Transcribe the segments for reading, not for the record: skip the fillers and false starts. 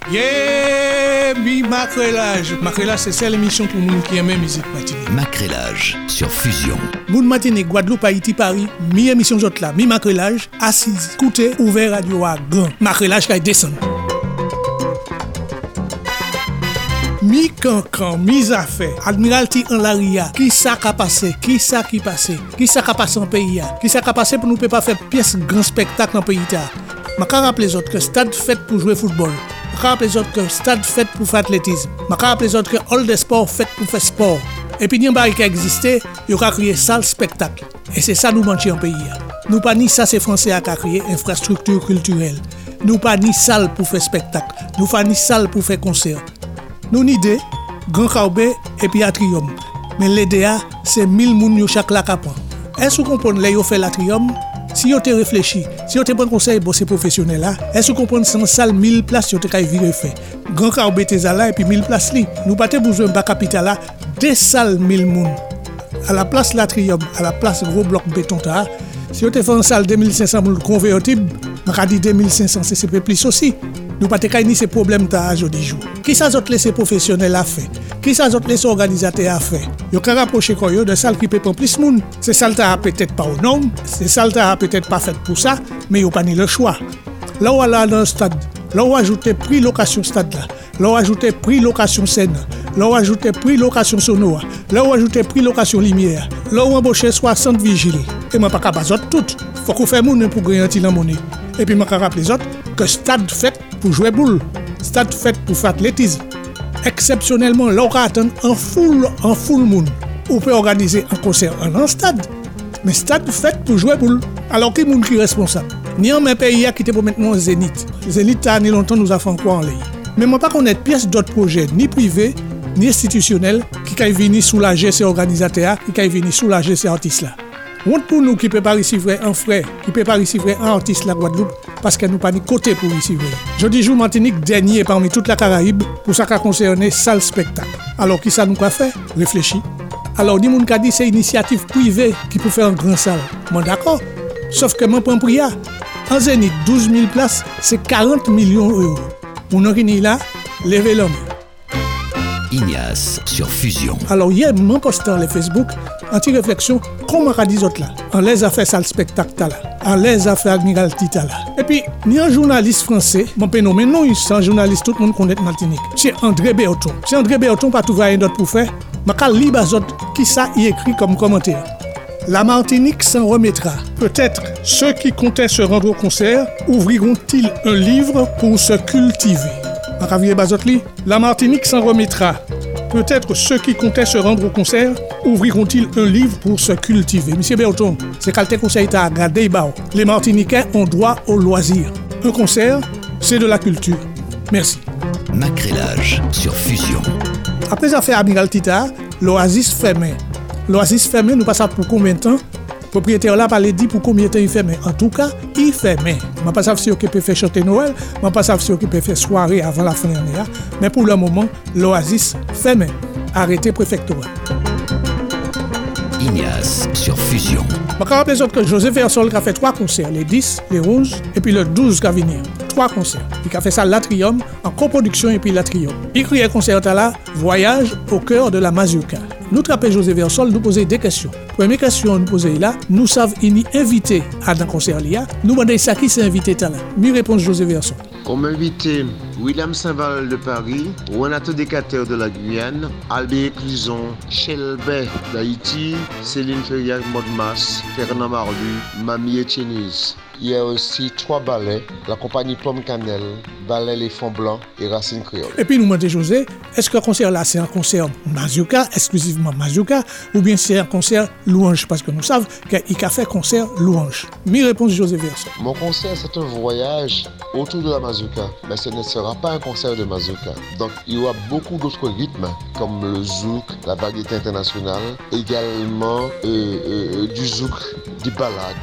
Macrélage. Macrélage, c'est celle émission pour nous qui aiment musique Martinique. Macrélage sur Fusion. Moun Martinique, Guadeloupe, Haïti, Paris, mi émission jot là, mi Macrélage, assise, écoutez, ouvert radio à grand. Macrélage qui descend. Mi cancan, mi affaire, Admiralty en l'aria, qui ça qui passé, qui ça qui passé en pays, qui ça qui passé pour nous pas faire pièce grand spectacle dans pays ta. Ma ka rappelle les autres que stade fait pour jouer football. Ma ka rappelle les autres que stade fait pour faire athlétisme. Ma ka rappelle les autres que hall de sport fait pour faire sport. Et puis, il y a un baril qui existait, il a créé salle spectacle. Et c'est ça nous manquons en pays. Nous pas ni ça c'est français à créer infrastructure culturelle. Nous pas ni salle pour faire spectacle. Nous pas ni salle pour faire concert. Nous ni idée, Grand Caubé et puis Atrium. Mais l'EDA, c'est 1000 moun yo chaque la capan. Est-ce que vous comprenez là yo fait l'Atrium? Si vous avez réfléchi, si vous avez pris conseil pour ces professionnels là, est-ce que vous comprenez sans salle 1000 places vous avez viré fait. Grand Caubé là et puis 1000 places li. Nous pas besoin de capital là, des salles 1000 moun. À la place l'Atrium, à la place gros bloc béton ta, si vous avez fait une salle 2500 moun convertible, on a dit 2500 c'est plus aussi. Nous pas te ni ces problèmes ta aujourd'hui jour. Qui ça autres laisser professionnels à faire? Qui ça autres laisser organisateurs à faire? Yo ka rapprocher ko yo de salle qui peut prendre plus moun. C'est salle ta peut-être pas au nom, c'est salle ta peut-être pas faite pour ça, mais yo pas ni le choix. Là où là dans le stade, là où ajouter prix location stade là, là où ajouter prix location scène, là où ajouter prix location sonore, là où ajouter prix location lumière, là où embaucher 60 vigiles. Et moi pas ka bazot tout. Faut qu'on fait moun pour garantir la monnaie. Et puis moi ka rappeler les autres que stade fait pour jouer boule, stade fait pour faire athlétisme. Exceptionnellement, là on attend en full monde. On peut organiser un concert en un stade, mais stade fait pour jouer boule. Alors qui monde qui est responsable? Ni en même pays qui était pour maintenant Zénith. Zénith a ni longtemps nous a fait quoi en ligne. Mais moi pas connaître pièce d'autres projets ni privés ni institutionnels qui peuvent venir soulager ces organisateurs, qui peuvent venir soulager ces artistes là. Honte pour nous qui peut pas recevoir un frère, qui peut pas recevoir un artiste la Guadeloupe parce que nous pas ni côté pour recevoir. Je dis jour Martinique dernier parmi toute la Caraïbe pour ça qui concerne salle spectacle. Alors qui ça nous a fait? Réfléchis. Alors ni moun ka dit c'est initiative privée qui peut faire un grand salle. Moi d'accord. Sauf que mon prend priya. En Zénith 12 000 places, c'est 40 millions d'euros. Pour nous qui là, levez l'homme. Ignace sur Fusion. Alors hier, mon posté dans les Facebook, anti-réflexion, comment on a dit autres là? On les a fait salle spectacle là. On les a fait Admiralty là. Et puis, ni un journaliste français, mon prénom, non, c'est un journaliste, tout le monde connaît Martinique. C'est André Berton. Si André Berton pas trouvé rien d'autre pour faire, je vais lire qui ça y écrit comme commentaire. La Martinique s'en remettra. Peut-être ceux qui comptaient se rendre au concert ouvriront-ils un livre pour se cultiver. La Martinique s'en remettra. Peut-être ceux qui comptaient se rendre au concert ouvriront-ils un livre pour se cultiver. Monsieur Berton, c'est quand le conseil t'a regardé, les Martiniquais ont droit au loisir. Un concert, c'est de la culture. Merci. Macrélage sur Fusion. Après l'affaire Admiralty, l'Oasis fermé. L'Oasis fermé, nous passons pour combien de temps? Le propriétaire là parlait dit pour combien de temps il fermé. En tout cas, il fermé. Je ne sais pas si on peut faire chanter Noël, je ne sais pas si on peut faire soirée avant la fin de l'année. Mais pour le moment, l'Oasis fermé. Arrêté préfectoral. Ignace sur Fusion. Je me rappelle que José Versol a fait 3 concerts, les 10, les 11 et puis le 12 qui va venir. 3 concerts. Il a fait ça l'Atrium en coproduction et puis l'Atrium. Il criait concert là, Voyage au cœur de la Mazurka. Nous trappons José Versol, nous poser des questions. Première question nous poser là, nous savons inviter à un concert là, nous demandons ça qui s'est invité là. Mi réponse José Versol. On m'a invité William Saint-Val de Paris, Renato Decater de la Guyane, Albert Cluson, Shelbert d'Haïti, Céline Ferrière Modmas, Fernand Marlu, Mamie Etiennes. Il y a aussi 3 ballets, la compagnie Pomme Cannelle, Ballet Les Fonds Blancs et Racine Créole. Et puis nous demandons José, est-ce que le concert là c'est un concert Mazurka, exclusivement Mazurka, ou bien c'est un concert louange? Parce que nous savons qu'il a fait concert louange. Mi réponse José Verso. Mon concert c'est un voyage autour de la Mazurka, mais ce ne sera pas un concert de Mazurka. Donc il y aura beaucoup d'autres rythmes, comme le zouk, la variété internationale, également du zouk, des ballades,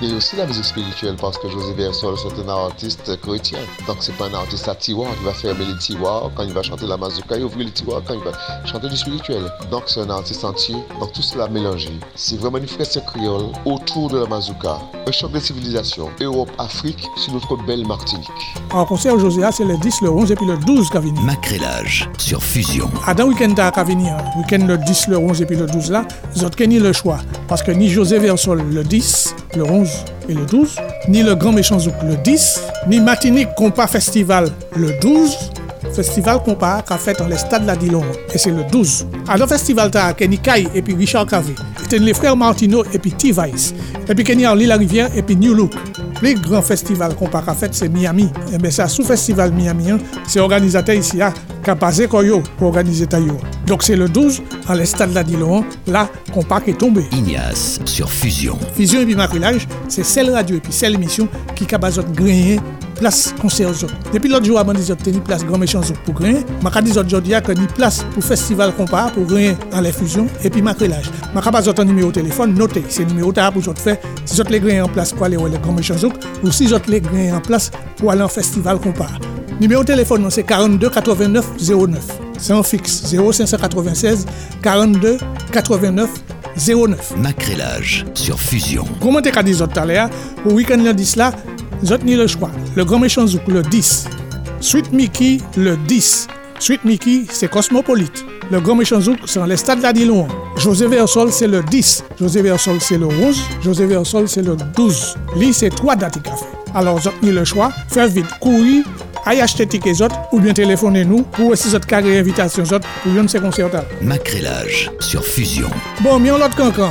Il y a aussi la musique spirituelle parce que José Versol, c'est un artiste chrétien. Donc, c'est pas un artiste à tiroir qui va fermer les tiroirs quand il va chanter la mazurka et ouvrir les tiroirs quand il va chanter du spirituel. Donc, c'est un artiste entier. Donc, tout cela mélangé. C'est vraiment une fresque créole autour de la mazurka. Un choc de civilisation. Europe, Afrique, sur notre belle Martinique. En concert aujourd'hui, c'est le 10, le 11 et puis le 12 qui vient. Macrélage sur Fusion. Dans le week-end qui vient, week-end le 10, le 11 et puis le 12 là, vous avez ni le choix. Parce que ni José Versol le 10, le 11 et le 12, ni le Grand Méchant Zouk le 10, ni Martinique Compas Festival le 12, Festival Compas qu'a fait dans les stades la Dillon, et c'est le 12. À le festival t'as Kenny Kai et puis Richard Cavé, c'était les frères Martino et puis T-Vice, et puis Kenny Orly la Rivière et puis New Look. Le grand festival Compas qu'a fait c'est Miami, et bien ça sous festival Miami, c'est organisateur ici qui a basé Koyo pour organiser Tayo. Donc c'est le 12 dans les stades la Dillon, là Compas qui est tombé. Ignace sur Fusion. Fusion et puis Macrélage, c'est celle radio et puis celle émission qui a basé gagner place concert autres. Depuis l'autre jour avant des autres tenir place Grand Méchant Zouk pour gagner, m'a dit autres aujourd'hui que ni place pour festival Compas pour gagner dans les fusions et puis Macrélage. M'a pas autre numéro de téléphone noté, c'est numéro ta pour autres faire si autres les gagner en place pour aller au Grand Méchant Zouk ou si autres les gagner en place pour aller en festival Compas. Numéro de téléphone c'est 42 89 09. C'est en fixe 0596 42 89 09. Macrélage sur Fusion. Comment t'es qu'à dire autres tout à l'heure au week-end le 10 là, vous avez le choix. Le Grand Méchant Zouk le 10. Sweet Mickey le 10. Sweet Mickey c'est Cosmopolite. Le Grand Méchant Zouk c'est dans les stades de la Dillon. José Versol c'est le 10. José Versol c'est le 11. José Versol c'est le 12. Lui c'est 3 dates qu'il a fait. Alors vous avez le choix. Faire vite, courir. Aille acheter tickets autres ou bien téléphoner nous pour si vous avez carré invitation autres pour une ces concerts. Macrélage sur Fusion. Bon, mais on l'autre cancan.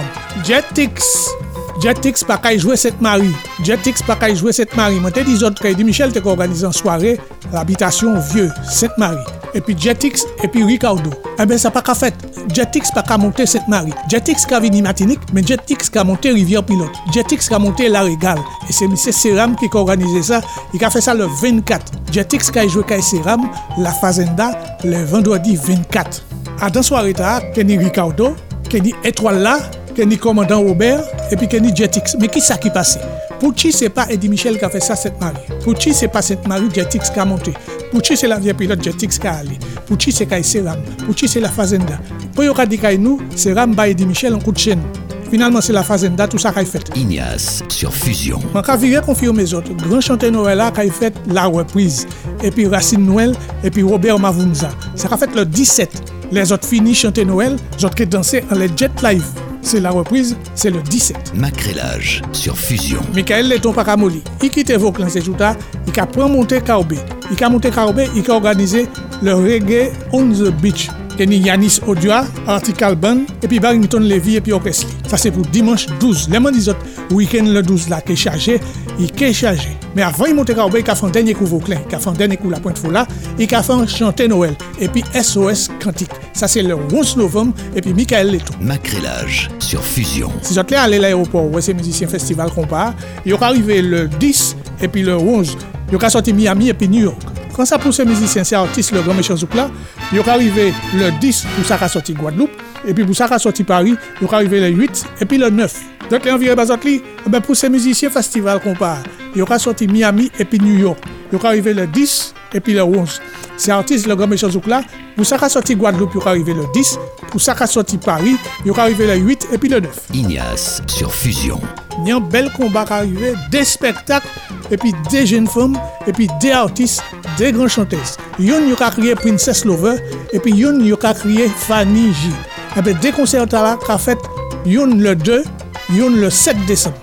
Jetix pas qu'à jouer cette Marie. Jetix pas qu'à jouer cette Marie. Moi t'ai dit autres que Michel t'ai organisé en soirée l'habitation vieux Sainte Marie. Et puis Jetix et puis Ricardo. Eh ben ça pas qu'à fait. Jetix pas qu'à monter Sainte Marie. Jetix qu'a venu Martinique, mais Jetix qu'a monté Rivière Pilote. Jetix qu'a monté La Régale. Et c'est M. Seram qui a organisé ça. Il a fait ça le 24. Jetix qu'a joué Kai Seram, la Fazenda, le vendredi 24. À dans soirée ta, Kenny Ricardo, Kenny Étoile là, Kenny Commandant Robert et puis Kenny Jetix. Mais qui ça qui passe? Pour qui c'est pas Eddie Michel qui a fait ça Sainte Marie? Pour qui c'est pas Sainte Marie Jetix qui a monté? Pour qui c'est la vieille pilote Jetix qui a allé? Pour qui c'est Kai Seram? Pour qui c'est la Fazenda? Pour yo ka di kay nous, Seram ba Eddie Michel en coup de chaîne. Finalement c'est la Fazenda tout ça qu'a fait. Ignace sur Fusion. Man ka vire confirmer les autres grand chanteur Noël là qu'a fait la reprise et puis Racine Noël et puis Robert Mavunza. Ça qu'a fait le 17. Les autres fini chanter Noël, les autres qui danser en les Jet Live. C'est la reprise, c'est le 17. Macrélage sur Fusion. Michael Leton Pakamoli, il quitte Vauclin ces jours-là, il a pris monter Kaobé. Il a monté Kaobé, il a organisé le reggae on the beach. Kenny Yanis Odua, Article Band, et puis Barrington Levy et puis Orchestre. Ça c'est pour dimanche 12. Les mandis autres, week-end le 12 là, qui est chargé, il est chargé. Mais avant il monte Kaobé, il a fait un dernier coup Vauclin, il a fait un dernier coup La Pointe Foula, il a fait un chanter Noël, et puis SOS Cantique. Ça c'est le 11 novembre, et puis Michael Leton. Macrélage sur Fusion. Si vous allez à l'aéroport, où c'est musicien festival Compas, il est arrivé le 10 et puis le 11, il est sorti Miami et puis New York. Quand ça pour ces musiciens, ces artistes, le Grand Méchant Zouk là, il est arrivé le 10 pour ça qu'a sorti Guadeloupe, et puis pour ça qu'a sorti Paris, il est arrivé le 8 et puis le 9. Donc les environs Bazotli, ben pour ces musiciens festival Compas, il est sorti Miami et puis New York. Il est arrivé le 10 et puis le 11. Ces artistes, le Grand Méchant Zouk là, pour ça qu'a sorti Guadeloupe, il est arrivé le 10, pour ça qu'a sorti Paris, il est arrivé le 8 et puis le 9. Ignace sur Fusion. Il y a un bel combat qui arrivé, des spectacles, et puis des jeunes femmes, et puis des artistes, des grandes chanteuses. Yon y a crié Princess Lover, et puis yon y a crié Fanny J. Et bien, des concerts là, qu'a fait yon le 2, yon le 7 décembre.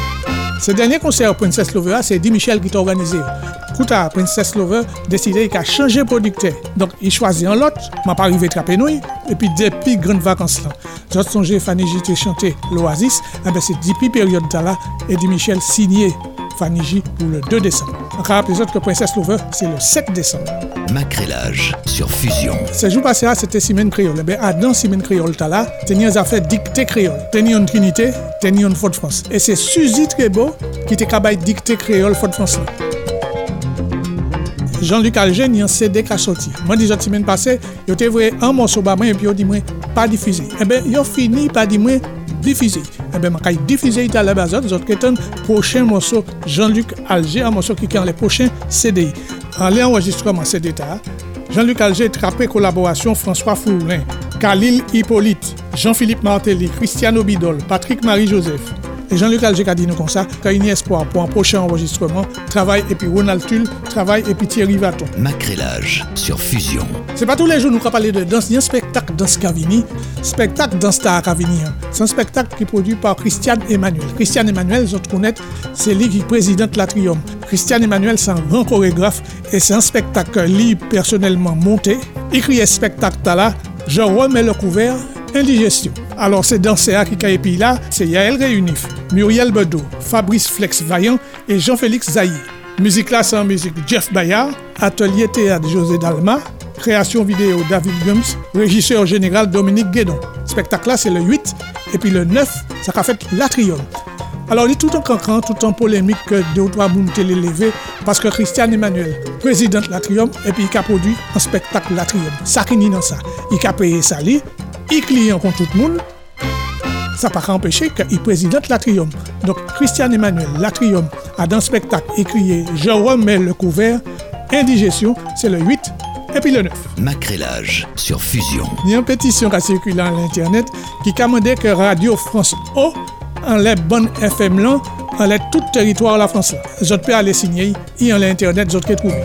Ce dernier concert Princess Lover, c'est Eddie Michel qui t'a organisé. Écoute, Princess Lover décidé qu'il a changé de producteur. Donc, il choisit un lot, m'a pas arrivé trapper nous, et puis depuis grandes vacances là. J'ai songé Fanny J te chanté l'Oasis, et bien c'est depuis période là, Eddie Michel signé Fanny J pour le 2 décembre. Encore plus autre que Princess Lover, c'est le 7 décembre. Macrélage sur Fusion. Ce jour passé, c'était Simène Créole. Ben, dans Simène Créole, là, tenir à faire dictée créole. Tenir une Trinité, tenir une Fort-de-France. Et c'est Suzy Trébeau qui te capable dictée créole Fort-de-France là. Jean-Luc Alger, il y a un CD qui a sorti. Moi, des autres semaines passées, il a vu un morceau et puis il a dit, pas diffusé. Eh bien, il a fini par dire, diffuser. Eh bien, je vais diffuser à la base, vous avez un prochain morceau, Jean-Luc Alger, un morceau qui est dans les prochains CDI. En l'enregistrement CD, Jean-Luc Alger trappé collaboration François Fourlin, Khalil Hippolyte, Jean-Philippe Martelly, Cristiano Bidol, Patrick Marie-Joseph. Et Jean-Luc Alger a dit nous comme ça, qu'il y a un espoir pour un prochain enregistrement, travail et puis Ronald Tull, travail et puis Thierry Vaton. Macrélage sur Fusion. C'est pas tous les jours nous allons parler de danse, il y a un spectacle Danse Cavini, spectacle Danse Star Cavini. C'est un spectacle qui est produit par Christian Emmanuel. Christian Emmanuel, vous connaissez, c'est lui qui est président de l'Atrium. Christian Emmanuel, c'est un grand chorégraphe et c'est un spectacle que lui personnellement monté. Il crie spectacle là, je remets le couvert. Indigestion. Alors, ces danseurs qui sont là, c'est Yael Réunif, Muriel Bedeau, Fabrice Flex Vaillant et Jean-Félix Zahir. Musique là, c'est en musique Jeff Bayard, atelier théâtre José Dalma, création vidéo David Gums, régisseur général Dominique Guédon. Spectacle là, c'est le 8 et puis le 9, ça a fait l'Atrium. Alors, il est tout en cancran, tout en polémique que 2 ou 3 bounes télélévées parce que Christian Emmanuel, président de l'Atrium, et puis il a produit un spectacle l'Atrium. Ça qui n'est dans ça. Il a payé ça, il client contre tout le monde, ça n'a pas empêché qu'il président l'Atrium. Donc Christian Emmanuel, l'Atrium, a dans le spectacle écrit « Je remets le couvert », indigestion, c'est le 8 et puis le 9. Macrélage sur Fusion. Il y a une pétition qui a circulé à l'internet qui commandait que Radio France O enlève bonne FM là, enlève tout le territoire de la France là. Je peux aller signer, il y a l'internet, je peux trouver.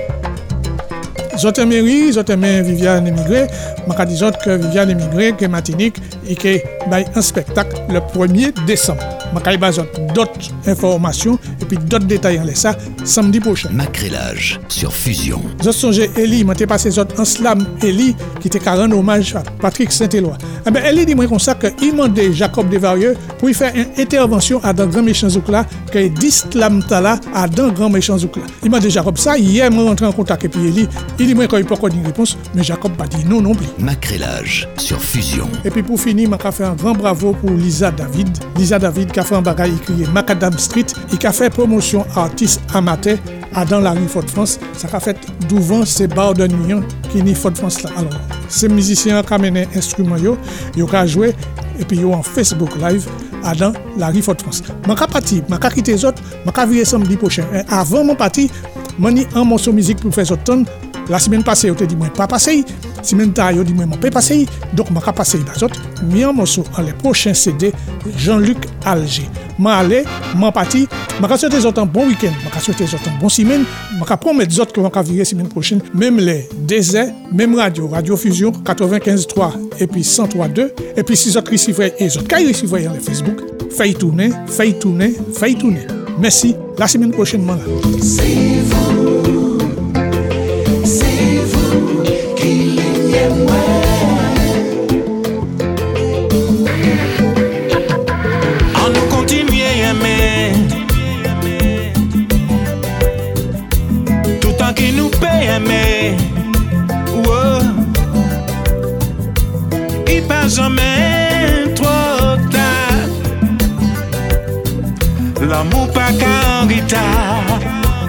Zote mairie, zote men Viviane émigré, m'a dit que Viviane émigré, que Martinique, et que un spectacle le 1er décembre. M'a dit d'autres informations et puis d'autres détails en ça samedi prochain. Macrélage sur Fusion. Je songe Eli, m'a passé en slam Eli qui était rendre hommage à Patrick Saint-Éloi. Eh ben Eli dit moi comme ça que il demandait Jacob Desvarieux pour y faire une intervention à dans grand méchant zoukla que 10 slam tala à dans grand méchant zoukla. Il m'a dit Jacob ça hier moi rentré en contact et puis Eli il dit moi quand il peut pas une réponse mais Jacob pas dit non plus. Macrélage sur Fusion. Et puis pour finir m'a fait un grand bravo pour Lisa David qui a fait un bagage écrit Macadam Street et qui a fait promotion artiste amateur à dans la rue Fort-de-France. Ça a fait devant ces bars de nuit qui ni Fort-de-France là. Alors, ces musiciens qui ont mené instruments ils ont joué et puis ils ont en Facebook live à dans la rue Fort-de-France. Je suis parti, je suis quitté les autres, je suis viré samedi prochain. Et avant mon parti, je suis un morceau de musique pour faire ce temps. La semaine passée, je dit moi pas passé. La semaine dernière, je dit moi pas passé. Donc je suis passé dans autres. Mais un morceau dans les prochains CD Jean-Luc Alger. Je suis allé, je suis parti. Je vais souhaiter les autres un bon week-end. Je vais souhaiter les autres un bon semaine. Je vais promettre les autres que je vais virer la semaine prochaine. Même les déserts, même Radio Fusion 95.3 et puis 103.2. Et puis si les autres receveurs et les autres qui recevent sur Facebook, faites tourner. Merci. La semaine prochaine, là. C'est vous qui l'aimez. On nous continue à aimer. Tout temps qu'il nous paye aimer. Wow. Il passe jamais trop tard. L'amour pas qu'en retard.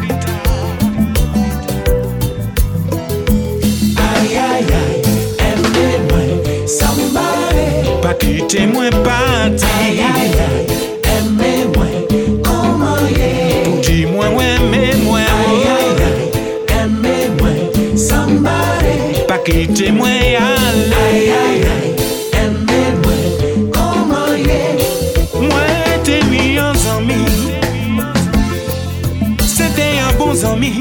Aïe aïe aïe, aimez-moi, somebody. Pas quitter moi parti. Aïe aïe aïe, aimez-moi, comment y pour dis-moi aimez-moi. Aïe aïe aïe, aimez-moi, somebody. Pas quitter moi aller. Aïe aïe aïe, aimez-moi, comment y moi t'es lui en ami. C'était un bon ami.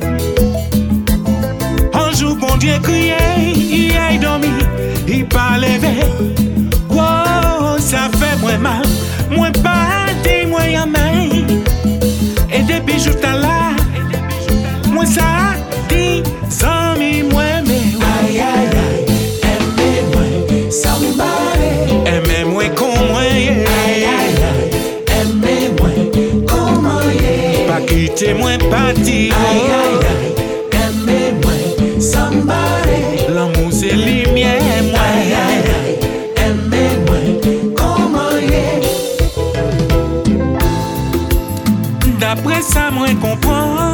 Un jour, bon Dieu criait, il a dormi, il pas levé. Wow, ça fait moins mal, moins pas dit, moins y'a main. Et depuis jour t'as là, moi ça dit, amis, moi mais. Aïe aïe aïe, aimez-moi, somebody. Aimez-moi comme moi, yeah. Aïe aïe aïe, aimez-moi, comment y pas quitter moi parti. Aïe aïe aïe, aimez-moi, somebody. L'amour c'est lumière, moi. Aïe aïe aïe, aimez-moi, comment y d'après ça moi comprends.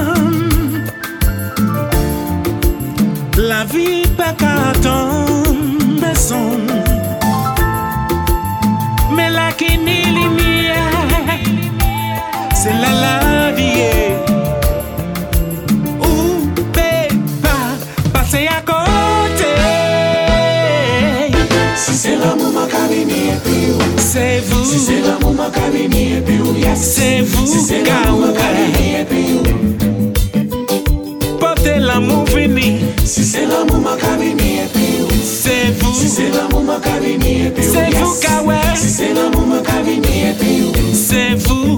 La vie pas qu'à attendre, mais son Si c'est l'amour ma cabini et puis yes. C'est vous si c'est l'amour ma cabini et puis portez l'amour fini. Si c'est l'amour ma cabini et puis c'est vous. Si c'est l'amour ma cabini et puis c'est vous kawe. Si c'est l'amour ma cabini et puis c'est vous.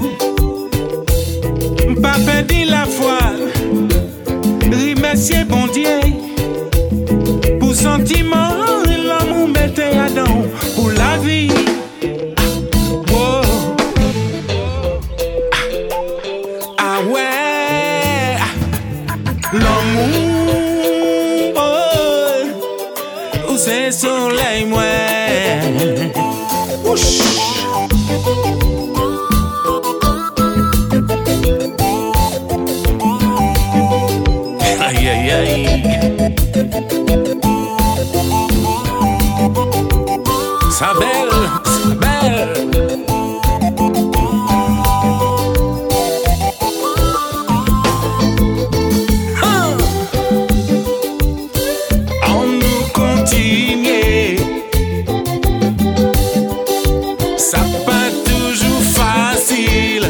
Pas perdu la foi. Remercier bon Dieu pour sentiment, l'amour mettez à don pour la vie. Oh. Ah ouais, l'amour, oh, c'est soleil moi. Ouch. Aïe aïe aïe. Sa belle, sa belle. On nous continue. Ça pas toujours facile.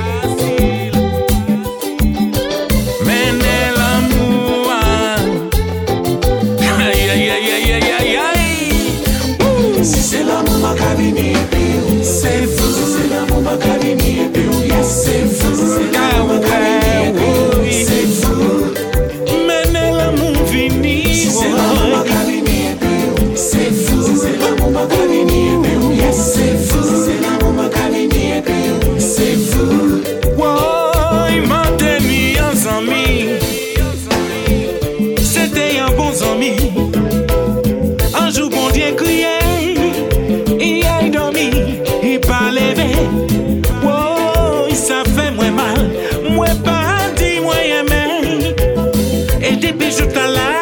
C'est vous, c'est l'amour ma cabini et puis yes, c'est vous, c'est l'amour ma cabini et puis c'est vous. Menez l'amour fini, c'est l'amour ma cabini et puis c'est vous, c'est l'amour ma cabini et puis yes, c'est vous, c'est l'amour ma cabini et puis c'est vous. Wow, il m'a tenu un ami, c'était un bon ami. Un jour bon Dieu criait. Pas levé, oh, ça fait moins mal, moi pas dit, moi aimé, et depuis je t'en